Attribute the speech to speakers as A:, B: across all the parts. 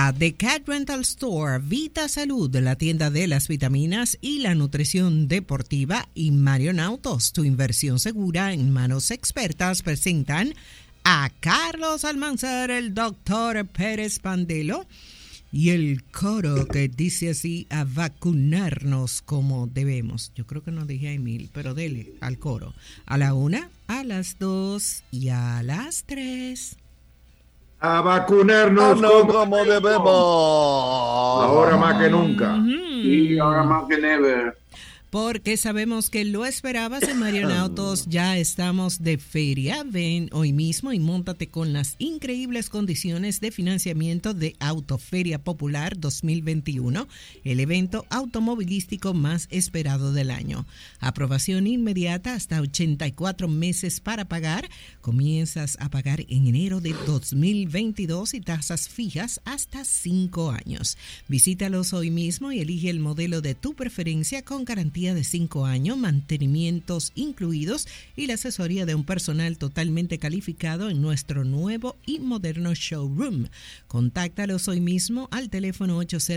A: The Cat Rental Store, Vita Salud, la tienda de las vitaminas y la nutrición deportiva, y Marion Autos, tu inversión segura en manos expertas, presentan a Carlos Almanzar, el doctor Pérez Pandelo y el coro que dice así: a vacunarnos como debemos. Yo creo que no dije a Emil, pero dele al coro. A la 1, a las 2 y a las 3.
B: A vacunarnos
C: como debemos.
B: Ahora más que nunca.
D: Y ahora más que never.
A: Porque sabemos que lo esperabas en Marion Autos. Ya estamos de feria. Ven hoy mismo y móntate con las increíbles condiciones de financiamiento de Autoferia Popular 2021, el evento automovilístico más esperado del año. Aprobación inmediata hasta 84 meses para pagar. Comienzas a pagar en enero de 2022 y tasas fijas hasta 5 años. Visítalos hoy mismo y elige el modelo de tu preferencia con garantía de 5 años, mantenimientos incluidos y la asesoría de un personal totalmente calificado en nuestro nuevo y moderno showroom. Contáctalos hoy mismo al teléfono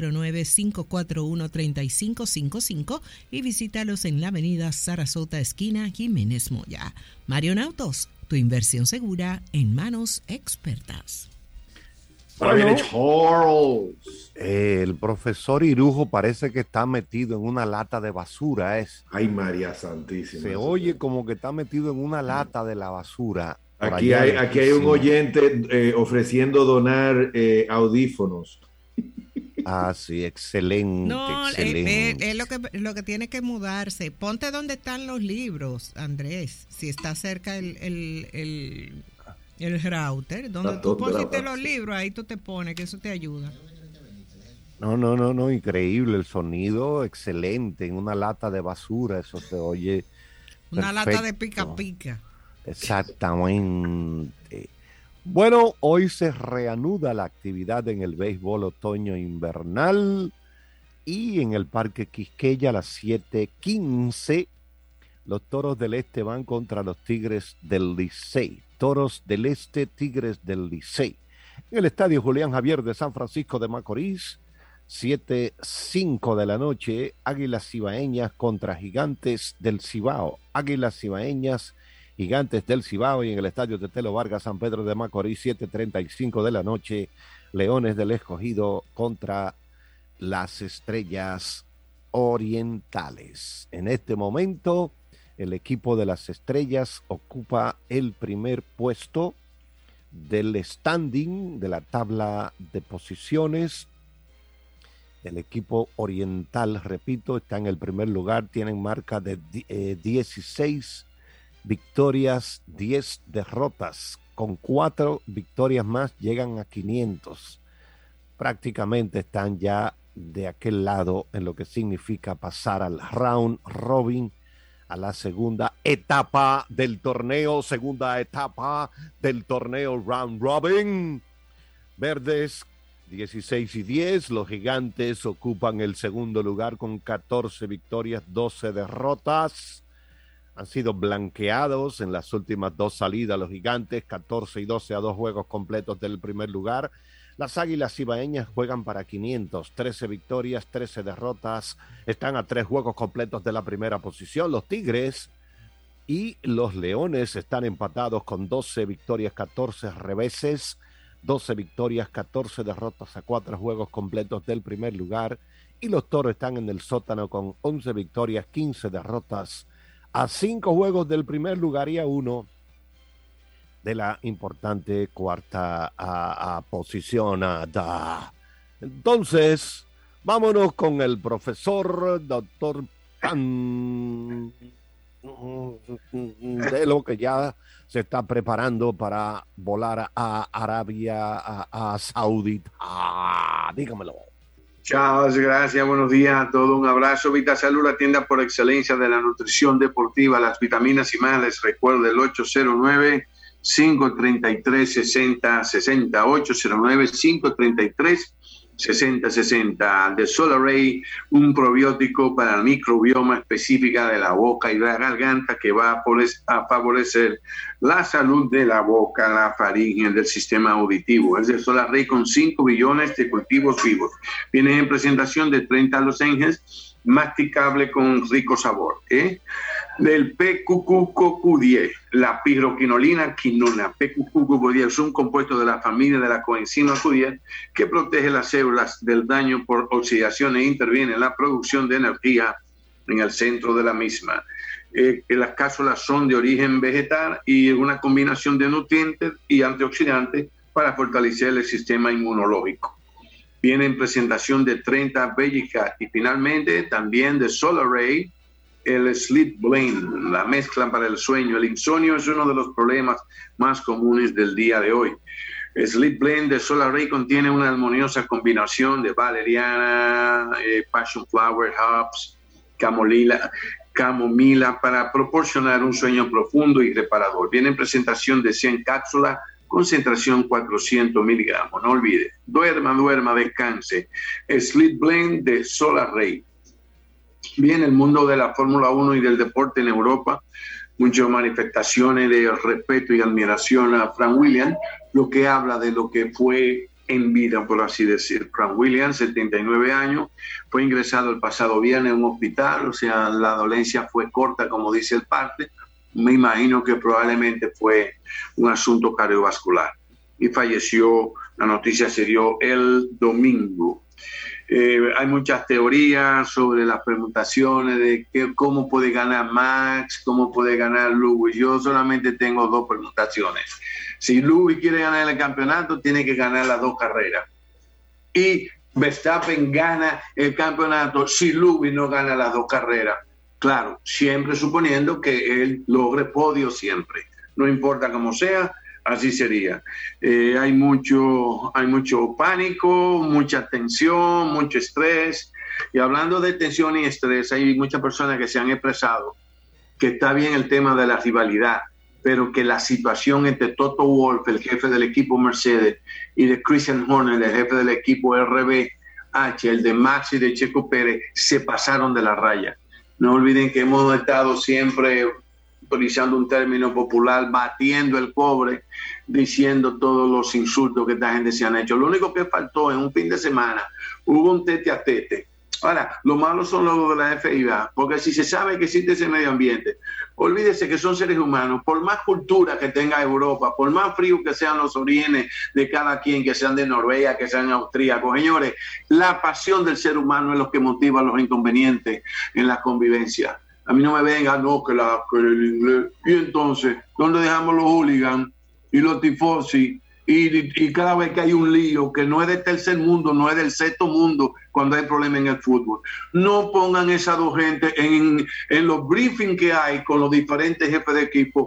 A: 809-541-3555 y visítalos en la avenida Sarasota, esquina Jiménez Moya. Marion Autos, tu inversión segura en manos expertas.
B: Ahora viene Charles.
C: El profesor Irujo parece que está metido en una lata de basura.
B: Ay, María Santísima.
C: Se oye como que está metido en una lata de la basura.
B: Aquí hay un oyente ofreciendo donar audífonos.
C: Ah, sí, excelente.
A: No,
C: excelente.
A: es lo que tiene que mudarse. Ponte donde están los libros, Andrés. Si está cerca el router, donde tú pusiste los libros, ahí tú te pones, que eso te ayuda.
C: No, increíble el sonido, excelente, en una lata de basura, eso se oye
A: una
C: perfecto.
A: Lata de pica pica.
C: Exactamente. Bueno, hoy se reanuda la actividad en el béisbol otoño invernal y en el Parque Quisqueya a las 7:15 los Toros del Este van contra los Tigres del Licey. Toros del Este, Tigres del Licey. En el Estadio Julián Javier de San Francisco de Macorís, 7:05 de la noche, Águilas Cibaeñas contra Gigantes del Cibao. Águilas Cibaeñas, Gigantes del Cibao. Y en el Estadio Tetelo Vargas, San Pedro de Macorís, 7:35 de la noche, Leones del Escogido contra las Estrellas Orientales. En este momento, el equipo de las Estrellas ocupa el primer puesto del standing de la tabla de posiciones. El equipo oriental, repito, está en el primer lugar, tienen marca de 16 victorias, 10 derrotas. Con 4 victorias más llegan a 500. Prácticamente están ya de aquel lado en lo que significa pasar al round robin, a la segunda etapa del torneo round robin. Verdes 16-10, los Gigantes ocupan el segundo lugar con 14 victorias, 12 derrotas. Han sido blanqueados en las últimas 2 salidas los Gigantes, 14-12 a 2 juegos completos del primer lugar. Las Águilas Cibaeñas juegan para 500, 13 victorias, 13 derrotas, están a 3 juegos completos de la primera posición. Los Tigres y los Leones están empatados con 12 victorias, 14 reveses, 12 victorias, 14 derrotas a 4 juegos completos del primer lugar. Y los Toros están en el sótano con 11 victorias, 15 derrotas a 5 juegos del primer lugar y a 1 de la importante cuarta posicionada. Entonces, vámonos con el profesor doctor Pan de lo que ya se está preparando para volar a Arabia a Saudita. Dígamelo.
D: Charles, gracias, buenos días a todos, un abrazo. VitaSalud, la tienda por excelencia de la nutrición deportiva, las vitaminas y más. Les recuerdo el 809-533-6060, 6060 de Solaray, un probiótico para el microbioma específica de la boca y la garganta que va a favorecer la salud de la boca, la faringe, del sistema auditivo. Es de Solaray con 5 billones de cultivos vivos. Viene en presentación de 30 lozenges, masticable con rico sabor. Del PQQ-CoQ10, la pirroquinolina quinona. PQQ-CoQ10 es un compuesto de la familia de la coenzima Q10 que protege las células del daño por oxidación e interviene en la producción de energía en el centro de la misma. Las cápsulas son de origen vegetal y una combinación de nutrientes y antioxidantes para fortalecer el sistema inmunológico. Viene en presentación de 30 Bellicat y finalmente también de Solaray, el Sleep Blend, la mezcla para el sueño. El insomnio es uno de los problemas más comunes del día de hoy. El Sleep Blend de Solaray contiene una armoniosa combinación de valeriana, passion flower, hops, camomila para proporcionar un sueño profundo y reparador. Viene en presentación de 100 cápsulas, concentración 400 miligramos. No olvide, duerma, descanse. El Sleep Blend de Solaray. Viene el mundo de la Fórmula 1 y del deporte en Europa, muchas manifestaciones de respeto y admiración a Frank Williams, lo que habla de lo que fue en vida, por así decir. Frank Williams, 79 años, fue ingresado el pasado viernes en un hospital, o sea, la dolencia fue corta, como dice el parte. Me imagino que probablemente fue un asunto cardiovascular y falleció. La noticia se dio el domingo. Hay muchas teorías sobre las permutaciones de cómo puede ganar Max, cómo puede ganar Lewis. Yo solamente tengo 2 permutaciones. Si Lewis quiere ganar el campeonato, tiene que ganar las 2 carreras. Y Verstappen gana el campeonato si Lewis no gana las 2 carreras. Claro, siempre suponiendo que él logre podio siempre. No importa cómo sea, así sería. Hay mucho pánico, mucha tensión, mucho estrés. Y hablando de tensión y estrés, hay muchas personas que se han expresado que está bien el tema de la rivalidad, pero que la situación entre Toto Wolff, el jefe del equipo Mercedes, y de Christian Horner, el jefe del equipo RBH, el de Max y de Checo Pérez, se pasaron de la raya. No olviden que hemos estado siempre, utilizando un término popular, batiendo el cobre, diciendo todos los insultos que esta gente se han hecho. Lo único que faltó en un fin de semana, hubo un tete a tete. Ahora, lo malo son los de la FIA, porque si se sabe que existe ese medio ambiente, olvídese que son seres humanos. Por más cultura que tenga Europa, por más frío que sean los orígenes de cada quien, que sean de Noruega, que sean austríacos, señores, la pasión del ser humano es lo que motiva los inconvenientes en la convivencia. A mí no me venga, no, que el inglés. Y entonces, ¿dónde dejamos los hooligans y los tifosi? Y cada vez que hay un lío que no es del tercer mundo, no es del sexto mundo, cuando hay problemas en el fútbol, no pongan esas 2 gente en los briefings que hay con los diferentes jefes de equipo.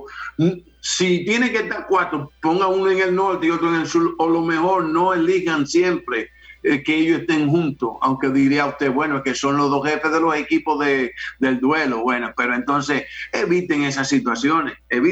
D: Si tiene que estar 4, pongan uno en el norte y otro en el sur, o lo mejor no elijan siempre que ellos estén juntos, aunque diría usted, bueno, que son los 2 jefes de los equipos del duelo. Bueno, pero entonces eviten esas situaciones,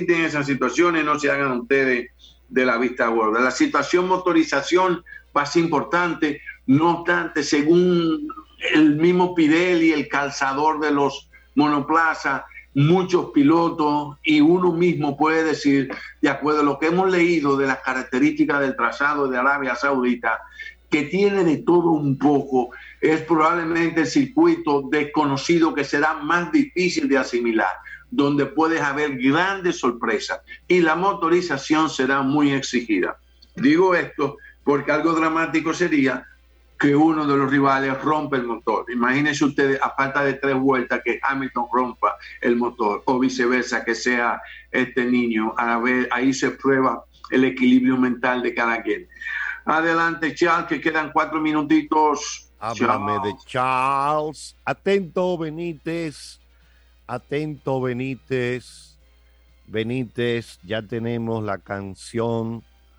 D: no se hagan ustedes de la vista gorda. La situación motorización va a ser importante, no obstante, según el mismo Pirelli, el calzador de los monoplazas, muchos pilotos y uno mismo puede decir, de acuerdo a lo que hemos leído de las características del trazado de Arabia Saudita, que tiene de todo un poco, es probablemente el circuito desconocido que será más difícil de asimilar, donde puedes haber grandes sorpresas y la motorización será muy exigida. Digo esto porque algo dramático sería que uno de los rivales rompa el motor. Imagínense ustedes, a falta de 3 vueltas, que Hamilton rompa el motor, o viceversa, que sea este niño. A ver, ahí se prueba el equilibrio mental de cada quien. Adelante, Charles, que quedan 4 minutitos.
C: Háblame de Charles. Atento, Benítez. Atento, Benítez. Benítez, ya tenemos la canción.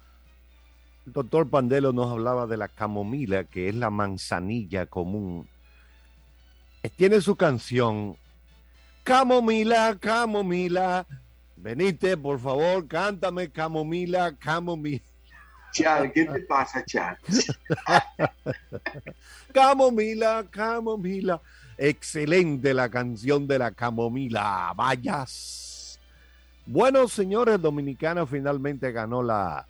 C: El doctor Pandelo nos hablaba de la camomila, que es la manzanilla común. Tiene su canción. Camomila, camomila. Benítez, por favor, cántame camomila, camomila.
D: Charles, ¿qué te pasa, Charles?
C: camomila, camomila. Excelente la canción de la camomila. Vayas. Bueno, señores, Dominicana finalmente ganó la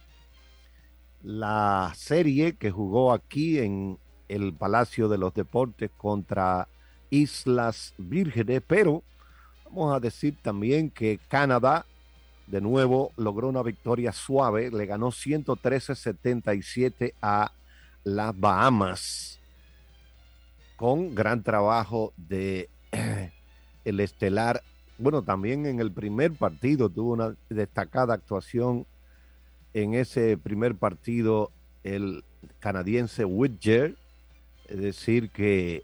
C: serie que jugó aquí en el Palacio de los Deportes contra Islas Vírgenes, pero vamos a decir también que Canadá de nuevo logró una victoria suave, le ganó 113-77 a las Bahamas, con gran trabajo de el estelar. Bueno, también en el primer partido tuvo una destacada actuación en ese primer partido el canadiense Whitger, es decir que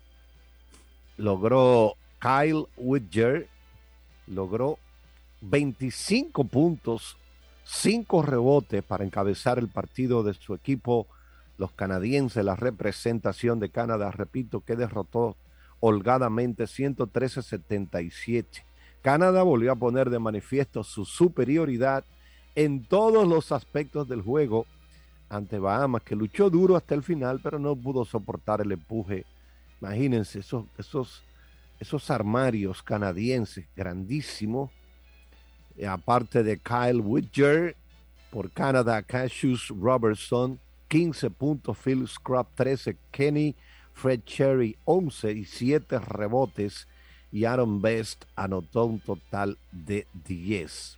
C: Kyle Whitger logró 25 puntos, 5 rebotes para encabezar el partido de su equipo, los canadienses, la representación de Canadá, repito, que derrotó holgadamente 113-77. Canadá volvió a poner de manifiesto su superioridad en todos los aspectos del juego ante Bahamas, que luchó duro hasta el final, pero no pudo soportar el empuje. Imagínense esos armarios canadienses grandísimos, aparte de Kyle Whitger por Canadá, Cassius Robertson 15 puntos, Phil Scrub 13, Kenny Fred Cherry 11 y 7 rebotes, y Aaron Best anotó un total de 10.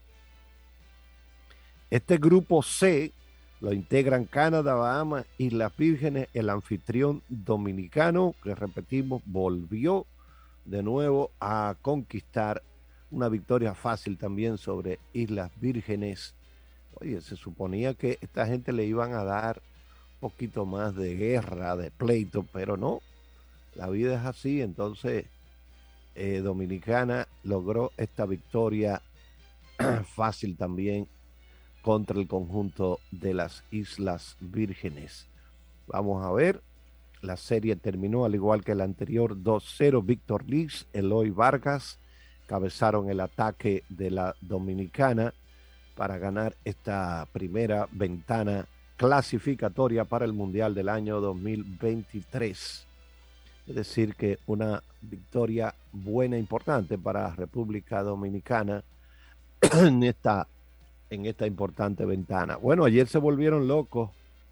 C: Este grupo C lo integran Canadá, Bahamas, Islas Vírgenes, el anfitrión dominicano, que repetimos, volvió de nuevo a conquistar una victoria fácil también sobre Islas Vírgenes. Oye, se suponía que esta gente le iban a dar un poquito más de guerra, de pleito, pero no, la vida es así. Entonces Dominicana logró esta victoria fácil también contra el conjunto de las Islas Vírgenes. Vamos a ver, la serie terminó al igual que la anterior, 2-0. Víctor Liz, Eloy Vargas cabezaron el ataque de la Dominicana para ganar esta primera ventana clasificatoria para el Mundial del año 2023. Es decir, que una victoria buena, importante para la República Dominicana en esta importante ventana. Bueno, ayer se volvieron locos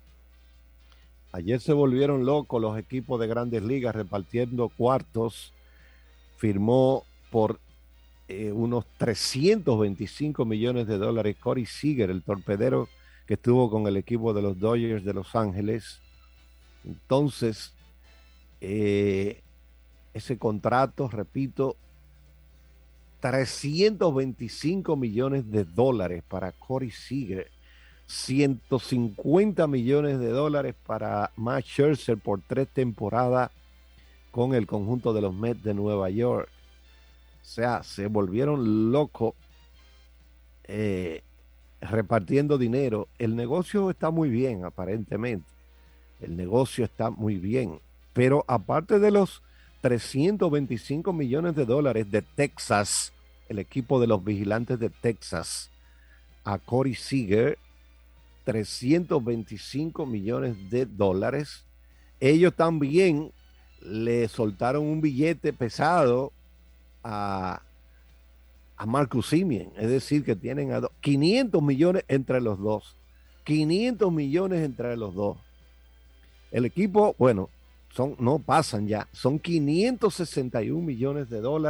C: los equipos de Grandes Ligas repartiendo cuartos. Firmó por unos $325 millones Corey Seager, el torpedero que estuvo con el equipo de los Dodgers de Los Ángeles. Entonces, ese contrato, repito, $325 millones para Corey Seager, $150 millones para Max Scherzer por 3 temporadas con el conjunto de los Mets de Nueva York. O sea, se volvieron locos repartiendo dinero. El negocio está muy bien, aparentemente. El negocio está muy bien. Pero aparte de los $325 millones de Texas, el equipo de los Vigilantes de Texas, a Corey Seager, $325 millones. Ellos también le soltaron un billete pesado a Marcus Semien, es decir, que tienen a 500 millones entre los dos. 500 millones entre los dos. El equipo, bueno, no pasan ya, son $561 millones.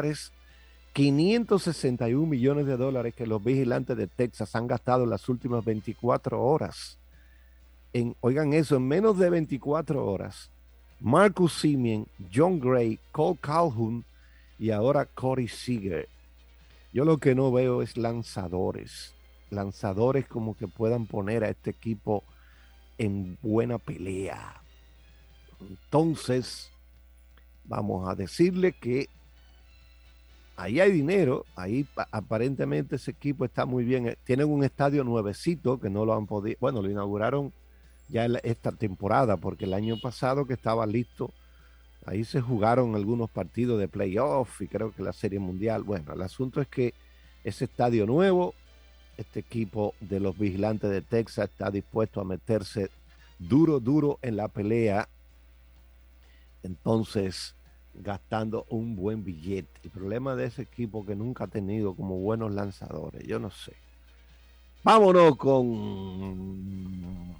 C: 561 millones de dólares que los Vigilantes de Texas han gastado en las últimas 24 horas. Oigan eso, en menos de 24 horas. Marcus Semien, John Gray, Cole Calhoun y ahora Corey Seager. Yo lo que no veo es lanzadores como que puedan poner a este equipo en buena pelea. Entonces, vamos a decirle que ahí hay dinero, ahí aparentemente ese equipo está muy bien. Tienen un estadio nuevecito que no lo han podido, bueno, lo inauguraron ya esta temporada, porque el año pasado que estaba listo, ahí se jugaron algunos partidos de playoff y creo que la Serie Mundial. Bueno, el asunto es que ese estadio nuevo, este equipo de los Vigilantes de Texas está dispuesto a meterse duro en la pelea entonces gastando un buen billete. El problema de ese equipo que nunca ha tenido como buenos lanzadores, yo no sé. Vámonos con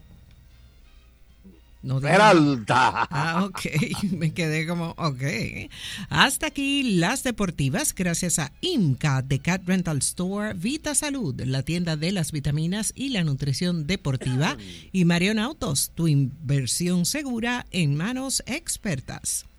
C: Peralta.
A: Ok, me quedé como, ok. Hasta aquí las deportivas, gracias a IMCA de Cat Rental Store, Vita Salud, la tienda de las vitaminas y la nutrición deportiva, y Marion Autos, tu inversión segura en manos expertas.